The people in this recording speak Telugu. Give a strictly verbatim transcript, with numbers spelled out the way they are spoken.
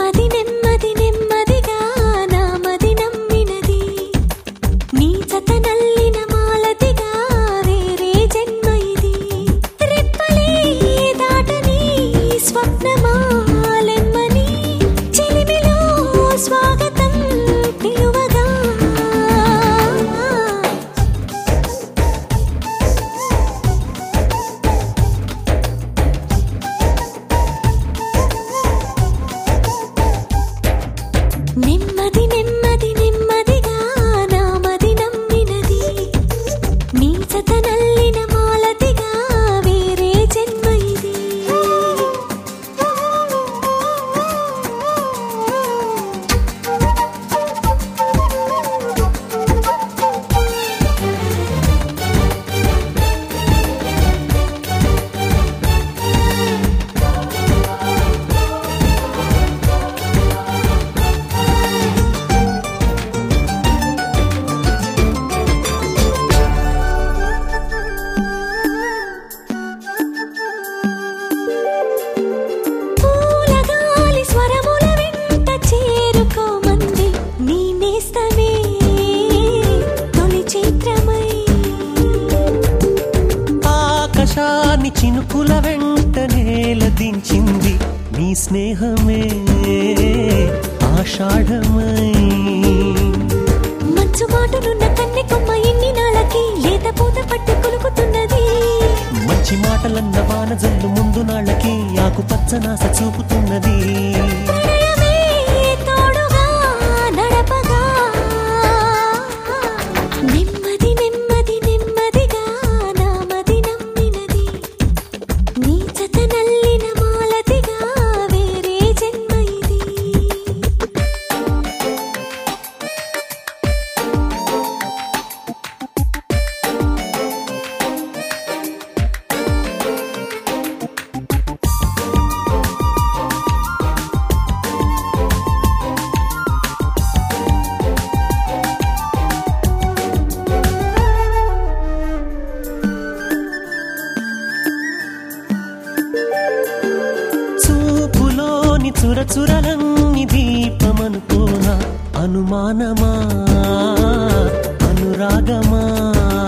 నెమ్మది నెమ్మది నెమ్మదిగా నామది నమ్మినది నీ జత నల్లిన మాలతిగా వేరే జన్మ ఇది రెప్పలే దాటని స్వప్నమాలెమ్మని చిలిమిలో స్వాగతం పిలువగా నెమ్మది నెమ్మది నెమ్మదిగా నామది నమ్మినది నీ జత నల్లిన మాలతిగా వేరే జన్మ ఇది పూలగాలి స్వరముల వెంట చేరుకోమంది నీ నేస్తమే తొలి చైత్రమై ఆకాశాన్ని చినుకుల వెంట నేల దించింది నీ స్నేహమే ఆషాఢమై మంచు మాటలున్న కన్నె కొమ్మ ఎన్ని నాళ్ళకి లేత పూత పట్టు కొలుకుతున్నది మంచి మాటలన్న వాన జల్లు ముందు నాళ్ళకి ఆకుపచ్చనాస చూపుతున్నది ప్రణయమే తోడుగా నడపగా నెమ్మది నెమ్మది నెమ్మదిగా నామది నమ్మినది నీ జత నల్లిన మాలతిగా వేరే జన్మ ఇది చూపులోని చురచురలన్నీ దీపమనుకోనా అనుమానమా అనురాగమా